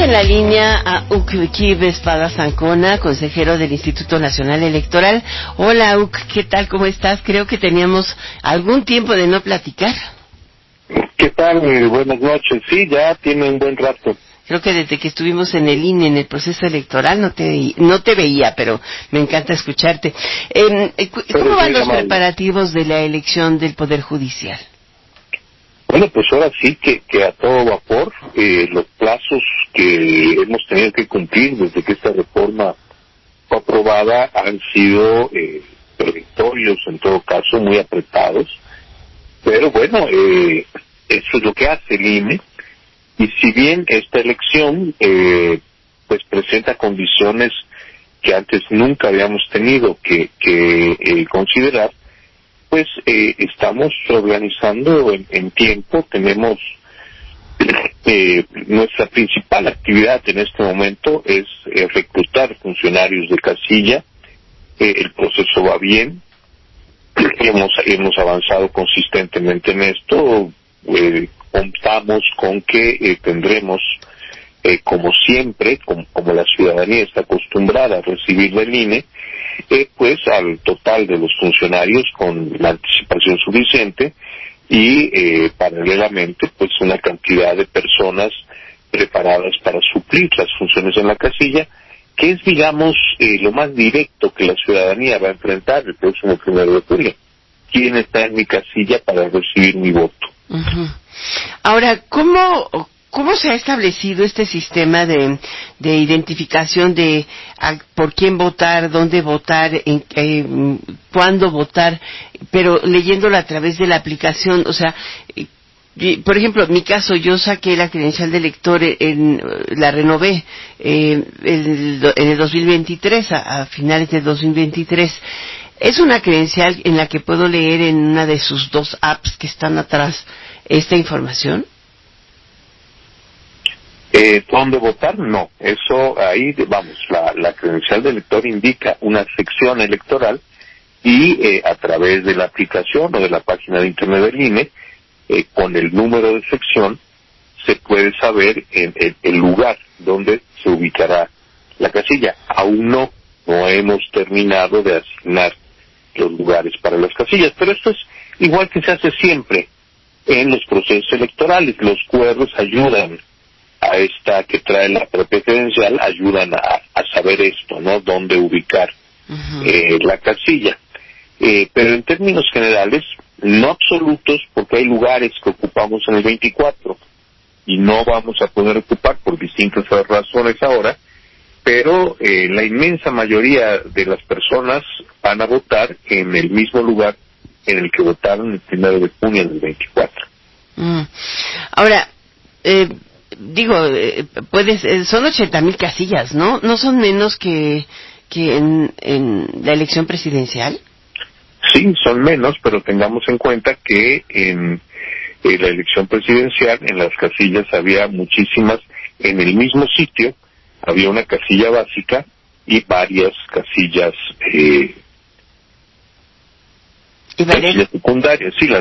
en la línea a Ucquiv Espada Zancona, consejero del Instituto Nacional Electoral. Hola, Uc, ¿qué tal? ¿Cómo estás? Creo que teníamos algún tiempo de no platicar. ¿Qué tal? Buenas noches. Sí, ya tiene un buen rato. Creo que desde que estuvimos en el INE, en el proceso electoral, no te veía, pero me encanta escucharte. ¿Cómo van los preparativos de la elección del Poder Judicial? Bueno, pues ahora sí que a todo vapor. Los plazos que hemos tenido que cumplir desde que esta reforma fue aprobada han sido peremptorios, en todo caso, muy apretados. Pero bueno, eso es lo que hace el INE. Y si bien esta elección pues presenta condiciones que antes nunca habíamos tenido que considerar, pues estamos organizando en tiempo. Tenemos nuestra principal actividad en este momento es reclutar funcionarios de casilla. El proceso va bien. Hemos avanzado consistentemente en esto. Contamos con que tendremos, como siempre, como la ciudadanía está acostumbrada a recibir del INE, pues al total de los funcionarios con la anticipación suficiente y paralelamente pues una cantidad de personas preparadas para suplir las funciones en la casilla, que es, digamos, lo más directo que la ciudadanía va a enfrentar el próximo 1 de julio. ¿Quién está en mi casilla para recibir mi voto? Uh-huh. Ahora, ¿cómo se ha establecido este sistema de identificación de por quién votar, dónde votar, cuándo votar, pero leyéndolo a través de la aplicación? O sea, por ejemplo, en mi caso, yo saqué la credencial de lector, la renové en el 2023, a finales del 2023. ¿Es una credencial en la que puedo leer en una de sus dos apps que están atrás esta información? ¿Dónde votar? No. Eso ahí, vamos, la credencial de elector indica una sección electoral y a través de la aplicación o de la página de internet del INE, con el número de sección, se puede saber el lugar donde se ubicará la casilla. Aún no hemos terminado de asignar los lugares para las casillas, pero esto es igual que se hace siempre en los procesos electorales. Los QRs ayudan a esta que trae la propia credencial, ayudan a saber esto, ¿no? Dónde ubicar la casilla. Pero en términos generales, no absolutos, porque hay lugares que ocupamos en el 24 y no vamos a poder ocupar por distintas razones ahora, pero la inmensa mayoría de las personas van a votar en el mismo lugar en el que votaron el 1 de junio del 24. Ahora, son 80,000 casillas, ¿no? ¿No son menos que en la elección presidencial? Sí, son menos, pero tengamos en cuenta que en la elección presidencial, en las casillas había muchísimas, en el mismo sitio, había una casilla básica y varias casillas casillas secundarias. Sí,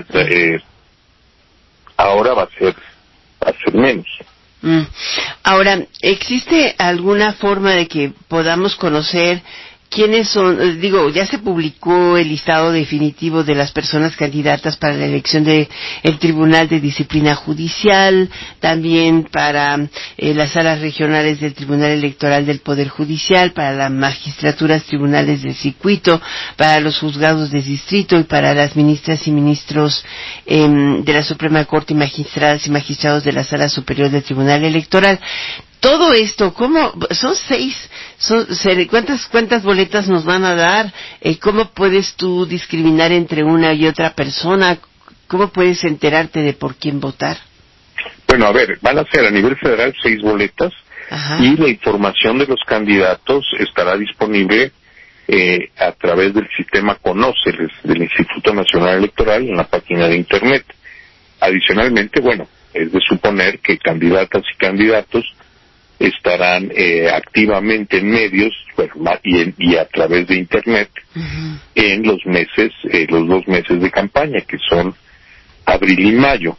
ahora va a ser menos. Ahora, ¿existe alguna forma de que podamos conocer quiénes son? Ya se publicó el listado definitivo de las personas candidatas para la elección de el Tribunal de Disciplina Judicial, también para las salas regionales del Tribunal Electoral del Poder Judicial, para las magistraturas tribunales del circuito, para los juzgados de distrito y para las ministras y ministros de la Suprema Corte y magistradas y magistrados de la Sala Superior del Tribunal Electoral. Todo esto, ¿cómo? Son 6. ¿Cuántas boletas nos van a dar? ¿Cómo puedes tú discriminar entre una y otra persona? ¿Cómo puedes enterarte de por quién votar? Bueno, a ver, van a ser a nivel federal 6 boletas. Ajá. Y la información de los candidatos estará disponible a través del sistema Conoce del Instituto Nacional Electoral en la página de internet. Adicionalmente, bueno, es de suponer que candidatas y candidatos estarán activamente en medios y a través de internet en los 2 meses de campaña, que son abril y mayo.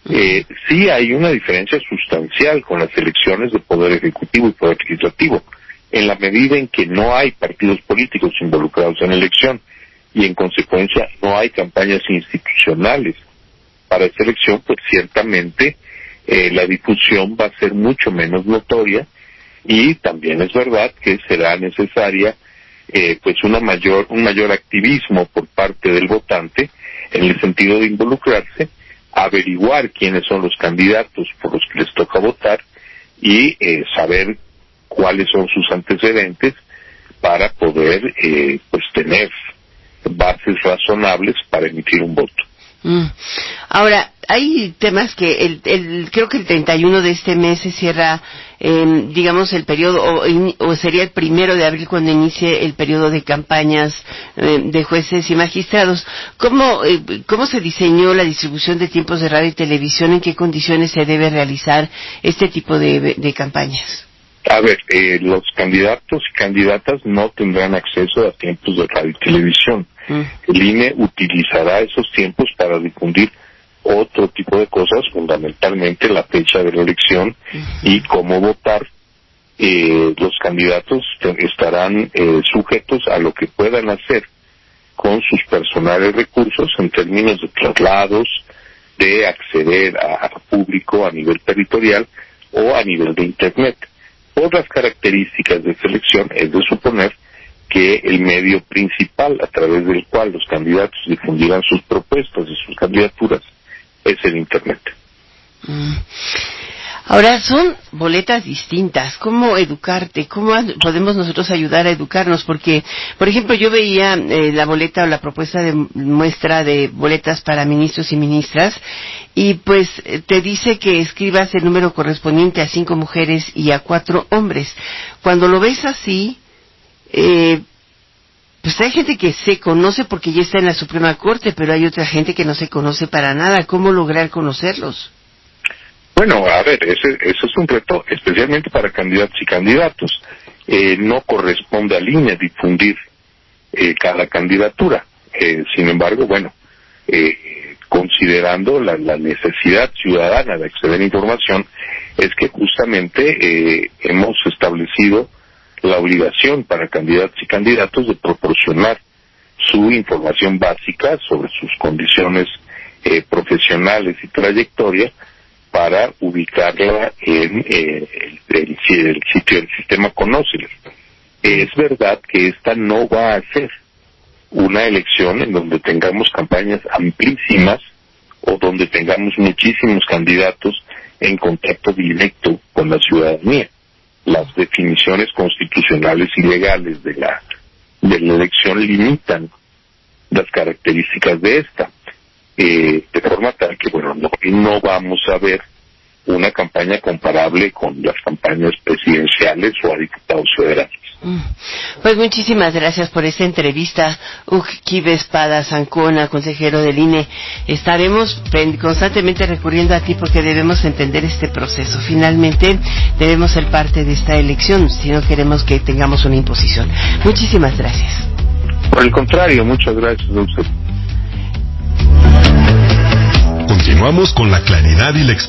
Sí hay una diferencia sustancial con las elecciones de Poder Ejecutivo y Poder Legislativo, en la medida en que no hay partidos políticos involucrados en la elección y en consecuencia no hay campañas institucionales para esa elección, pues ciertamente la difusión va a ser mucho menos notoria, y también es verdad que será necesaria pues un mayor activismo por parte del votante, en el sentido de involucrarse, averiguar quiénes son los candidatos por los que les toca votar y saber cuáles son sus antecedentes para poder pues tener bases razonables para emitir un voto. Ahora, hay temas que creo que el 31 de este mes se cierra, digamos, el periodo, o sería el 1 de abril cuando inicie el periodo de campañas de jueces y magistrados. ¿Cómo se diseñó la distribución de tiempos de radio y televisión? ¿En qué condiciones se debe realizar este tipo de campañas? A ver, los candidatos y candidatas no tendrán acceso a tiempos de radio y televisión. El INE utilizará esos tiempos para difundir otro tipo de cosas, fundamentalmente la fecha de la elección y cómo votar. Los candidatos estarán sujetos a lo que puedan hacer con sus personales recursos en términos de traslados, de acceder a público a nivel territorial o a nivel de Internet. Por las características de selección, es de suponer que el medio principal a través del cual los candidatos difundirán sus propuestas y sus candidaturas es el Internet. Ahora, son boletas distintas. ¿Cómo educarte? ¿Cómo podemos nosotros ayudar a educarnos? Porque, por ejemplo, yo veía la boleta o la propuesta de muestra de boletas para ministros y ministras, y pues te dice que escribas el número correspondiente a 5 mujeres y a 4 hombres. Cuando lo ves así, pues hay gente que se conoce porque ya está en la Suprema Corte, pero hay otra gente que no se conoce para nada. ¿Cómo lograr conocerlos? Bueno, a ver, ese es un reto, especialmente para candidatos y candidatos. No corresponde al INE difundir cada candidatura. Sin embargo, bueno, considerando la necesidad ciudadana de acceder a información, es que justamente hemos establecido la obligación para candidatos y candidatos de proporcionar su información básica sobre sus condiciones profesionales y trayectoria para ubicarla en el sitio del sistema Conóceles. Es verdad que esta no va a ser una elección en donde tengamos campañas amplísimas o donde tengamos muchísimos candidatos en contacto directo con la ciudadanía. Las definiciones constitucionales y legales de la elección limitan las características de esta, de forma tal que, bueno, no vamos a ver una campaña comparable con las campañas presidenciales o a diputados federales. Pues muchísimas gracias por esta entrevista, Quive Espada Zancona, consejero del INE. Estaremos constantemente recurriendo a ti porque debemos entender este proceso. Finalmente debemos ser parte de esta elección si no queremos que tengamos una imposición. Muchísimas gracias. Por el contrario, muchas gracias a usted. Continuamos con la claridad y la experiencia.